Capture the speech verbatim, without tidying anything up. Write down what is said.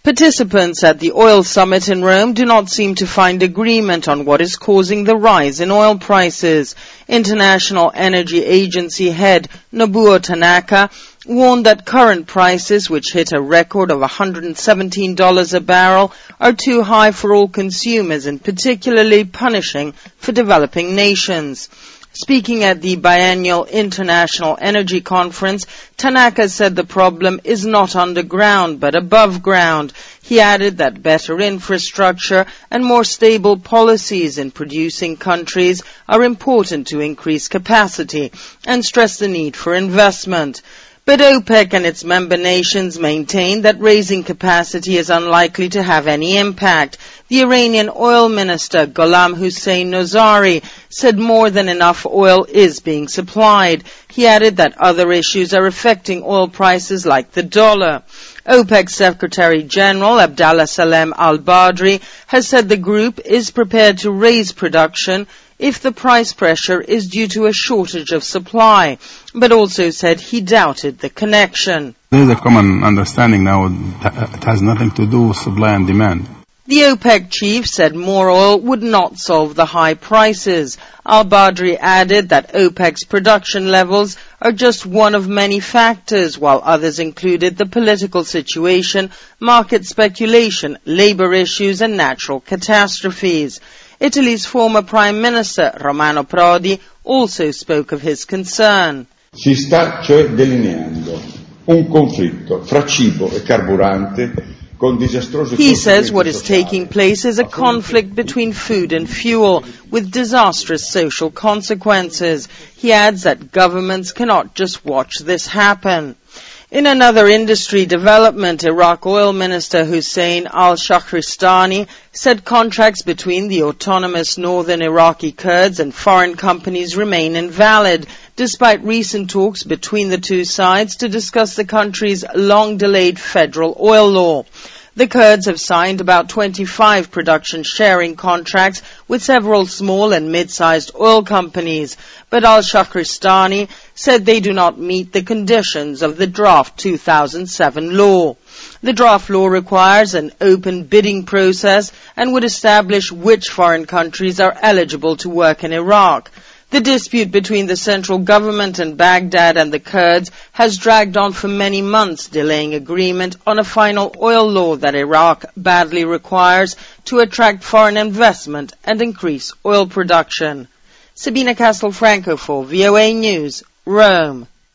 Participants at the oil summit in Rome do not seem to find agreement on what is causing the rise in oil prices. International Energy Agency head Nobuo Tanaka warned that current prices, which hit a record of one hundred seventeen dollars a barrel, are too high for all consumers and particularly punishing for developing nations. Speaking at the biennial International Energy Conference, Tanaka said the problem is not underground but above ground. He added that better infrastructure and more stable policies in producing countries are important to increase capacity and stressed the need for investment. But OPEC and its member nations maintain that raising capacity is unlikely to have any impact. The Iranian oil minister, Gholam Hossein Nozari, said more than enough oil is being supplied. He added that other issues are affecting oil prices like the dollar. OPEC Secretary General Abdallah Salem Al-Badri has said the group is prepared to raise production if the price pressure is due to a shortage of supply, but also said he doubted the connection. There is a common understanding now that it has nothing to do with supply and demand. The OPEC chief said more oil would not solve the high prices. Al-Badri added that OPEC's production levels are just one of many factors, while others included the political situation, market speculation, labor issues and natural catastrophes. Italy's former Prime Minister, Romano Prodi, also spoke of his concern. Si sta cioè delineando un conflitto fra cibo e carburante con disastrose. He says what is taking place is a conflict between food and fuel with disastrous social consequences. He adds that governments cannot just watch this happen. In another industry development, Iraq Oil Minister Hussein al-Shahristani said contracts between the autonomous northern Iraqi Kurds and foreign companies remain invalid, despite recent talks between the two sides to discuss the country's long-delayed federal oil law. The Kurds have signed about twenty-five production sharing contracts with several small and mid-sized oil companies, but al-Shahristani said they do not meet the conditions of the draft two thousand seven law. The draft law requires an open bidding process and would establish which foreign countries are eligible to work in Iraq. The dispute between the central government and Baghdad and the Kurds has dragged on for many months, delaying agreement on a final oil law that Iraq badly requires to attract foreign investment and increase oil production. Sabina Castelfranco for V O A News, Rome.